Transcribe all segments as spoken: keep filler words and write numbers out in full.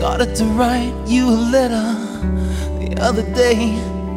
started to write you a letter the other day.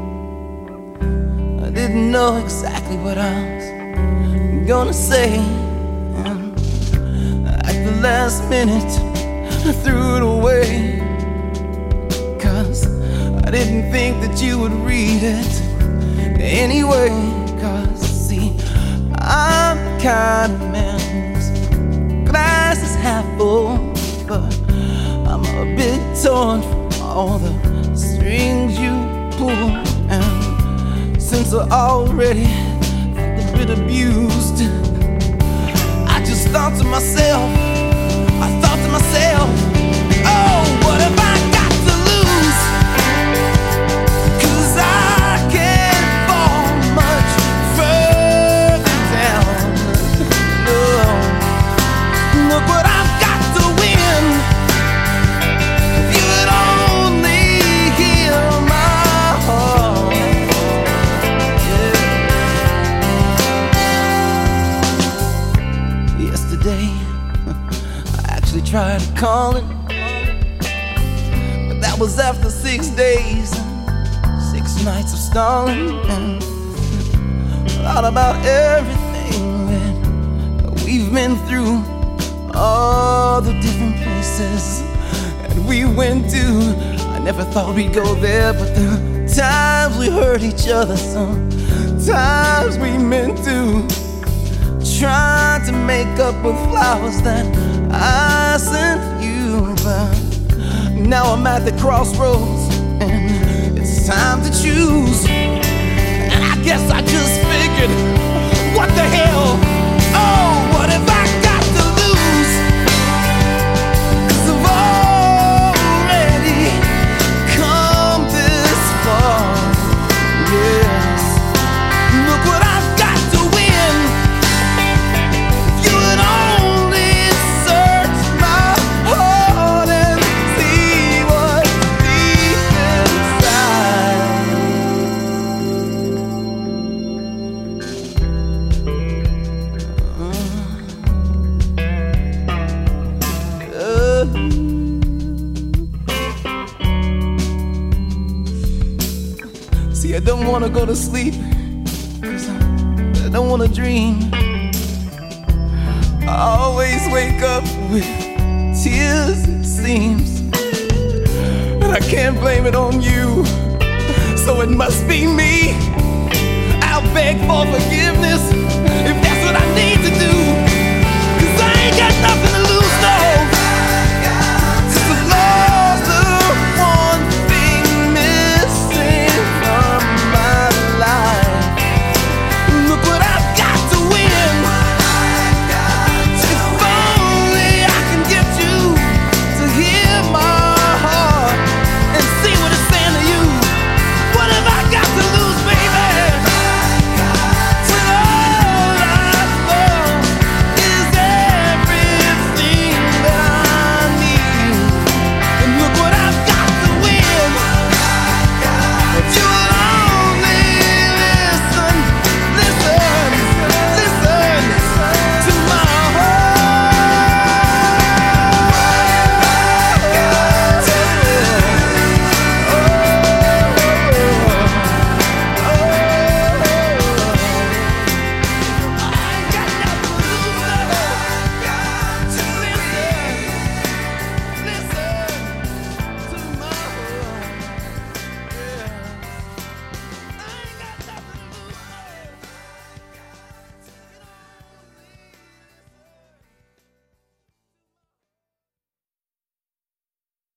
I didn't know exactly what I was gonna say, and at the last minute I threw it away, 'cause I didn't think that you would read it anyway. 'Cause see, I'm the kind of man whose glass is half full, but I'm a bit torn from all the strings you pull. And since I already felt a bit abused, I just thought to myself, I thought to myself, oh, what have I got to lose? 'Cause I can't fall much further down. No, look what I've got to win. If you would only hear my heart. Yeah. Yesterday I actually tried calling, but that was after six days, six nights of stalling, and thought about everything that we've been through, all the different places that we went to. I never thought we'd go there, but the times we hurt each other, sometimes we meant to. Trying to make up with flowers that I sent you, but now I'm at the crossroads and it's time to choose. And I guess I just figured, what the hell? Oh, what have I got to lose? 'Cause I've already come this far. Yes, look what I've got to win. If you would only search my heart and see what's deep inside. Uh, See, I don't wanna go to sleep, 'cause I, I don't wanna dream. I always wake up with tears, it seems, and I can't blame it on you, so it must be me. I'll beg for forgiveness if that's what I need to do, 'cause I ain't got nothing to